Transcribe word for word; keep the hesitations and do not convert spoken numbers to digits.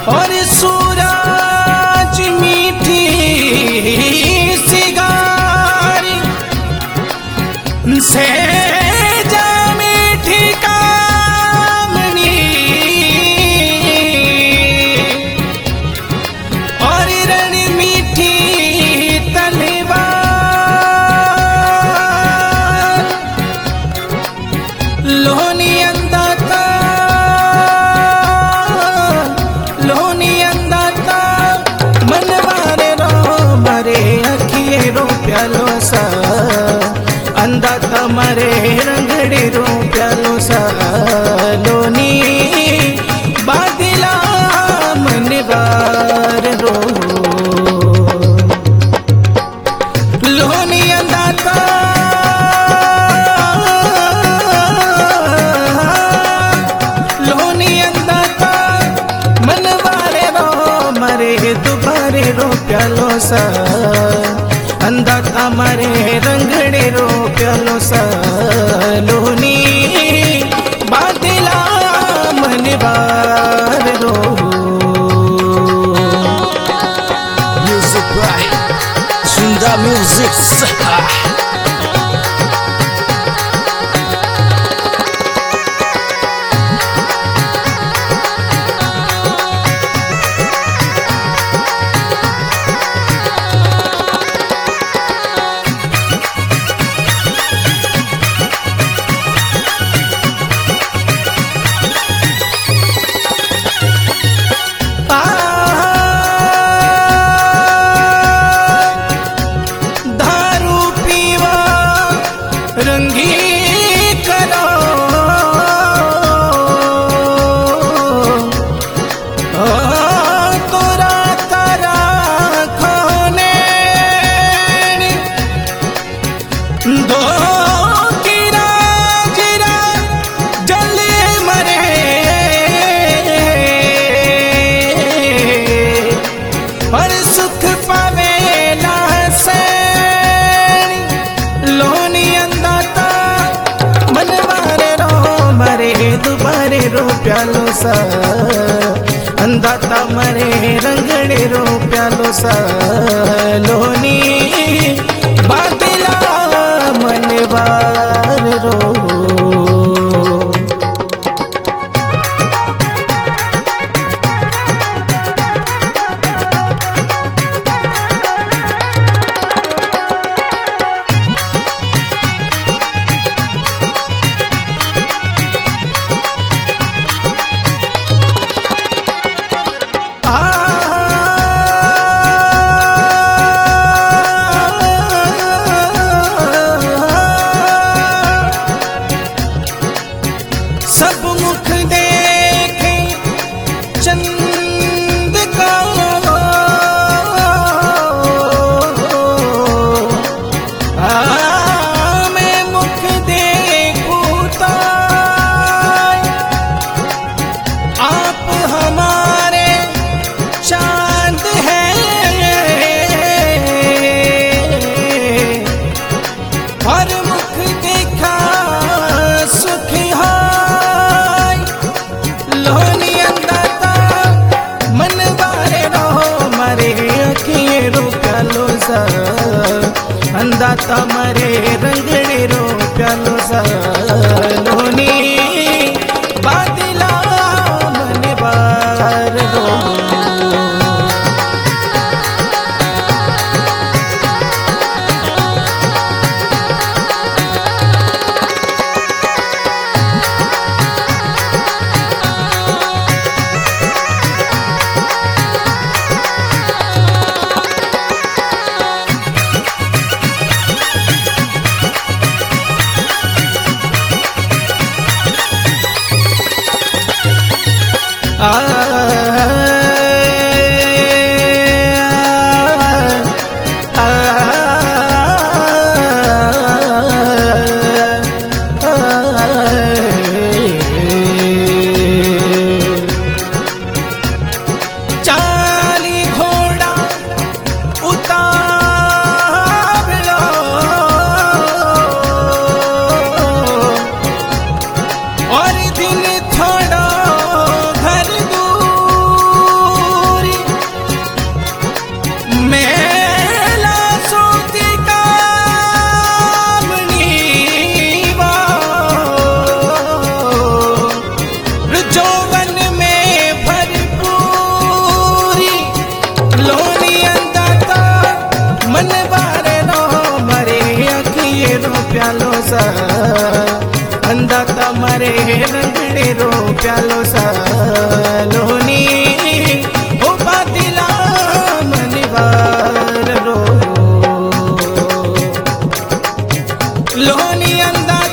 और सूरज मीठी सिगारी से जा मीठी कामनी और रण मीठी तलवार लोनी अंदाता लोनी अंदाता मनवारे रो मरे अखिए रो प्यालो सा अंदाता मरे रंगड़ी रो प्यालो सा लोनी बादिला मनवार रो लोनी अंदाता लोनी अंदाता मनवारे रो मरे दुबारे रो प्यालो सा अंदाता मरे रंगड़े रो प्यालो सा लोनी बादिला मनवार रो Music by Sunda Music. दारू पीवा रंगी करो तोरा तारा खोने दो गिरा गिरा जल मरे और सुख पावे लोनी अंदाता मनवारे रो मरे दुबारे रो प्यालो सा अंदाता मरे रंगड़े रो प्यालो सा लोनी बादिला मनवार रो सब मुख देखे चंद का आ, मैं मुख देखूं ताय आप हमारे चांद हैं और मुख देखा सुखी हाय लोनी अंदाता मनवारे रो मरे अखिए रो प्यालो सा अंदाता मरे रंगड़े रो प्यालो सा लोनी बादिला मनवार रो रो प्यालो सा लोनी हो पातिला मनवार रो लोनी अंदा